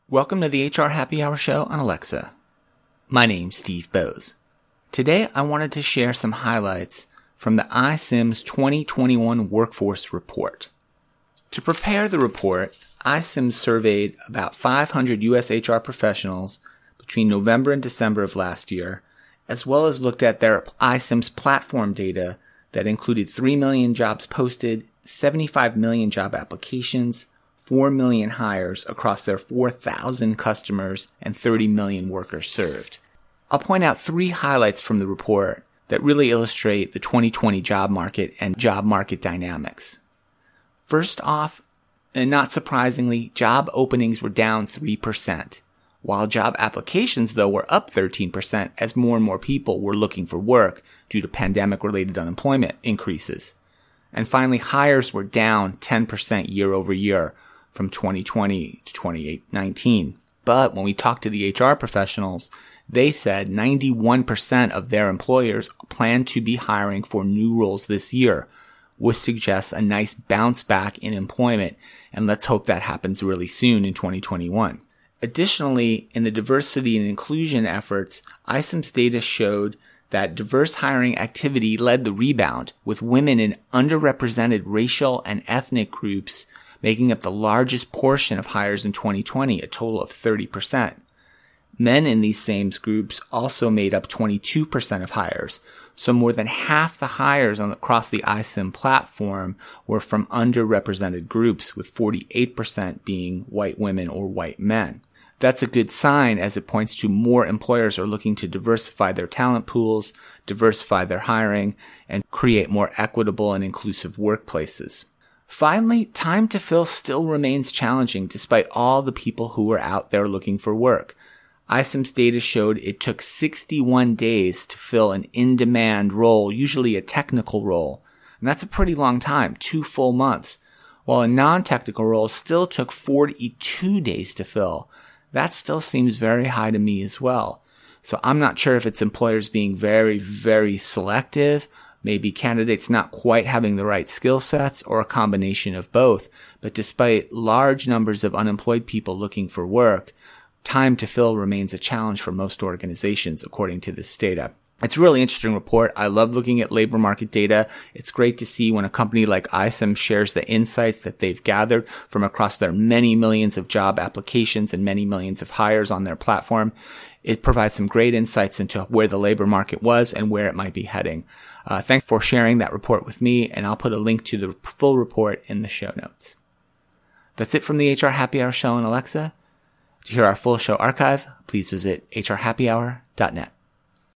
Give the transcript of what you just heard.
Welcome to the HR Happy Hour show on Alexa. My name's Steve Bose. Today I wanted to share some highlights from the iCIMS 2021 Workforce Report. To prepare the report, iCIMS surveyed about 500 U.S. HR professionals between November and December of last year, as well as looked at their iCIMS platform data that included 3 million jobs posted, 75 million job applications, 4 million hires across their 4,000 customers, and 30 million workers served. I'll point out 3 highlights from the report that really illustrate the 2020 job market and job market dynamics. First off, and not surprisingly, job openings were down 3%, while job applications, though, were up 13% as more and more people were looking for work due to pandemic-related unemployment increases. And finally, hires were down 10% year over year from 2020 to 2019. But when we talked to the HR professionals, they said 91% of their employers plan to be hiring for new roles this year, which suggests a nice bounce back in employment, and let's hope that happens really soon in 2021. Additionally, in the diversity and inclusion efforts, iCIMS data showed that diverse hiring activity led the rebound, with women in underrepresented racial and ethnic groups making up the largest portion of hires in 2020, a total of 30%. Men in these same groups also made up 22% of hires, so more than half the hires across the iCIMS platform were from underrepresented groups, with 48% being white women or white men. That's a good sign, as it points to more employers are looking to diversify their talent pools, diversify their hiring, and create more equitable and inclusive workplaces. Finally, time to fill still remains challenging despite all the people who are out there looking for work. iCIMS data showed it took 61 days to fill an in-demand role, usually a technical role. And that's a pretty long time, 2 full months. While a non-technical role still took 42 days to fill. That still seems very high to me as well. So I'm not sure if it's employers being very, very selective, maybe candidates not quite having the right skill sets, or a combination of both. But despite large numbers of unemployed people looking for work, time to fill remains a challenge for most organizations, according to this data. It's a really interesting report. I love looking at labor market data. It's great to see when a company like iCIMS shares the insights that they've gathered from across their many millions of job applications and many millions of hires on their platform. It provides some great insights into where the labor market was and where it might be heading. Thanks for sharing that report with me, and I'll put a link to the full report in the show notes. That's it from the HR Happy Hour show on Alexa. To hear our full show archive, please visit hrhappyhour.net.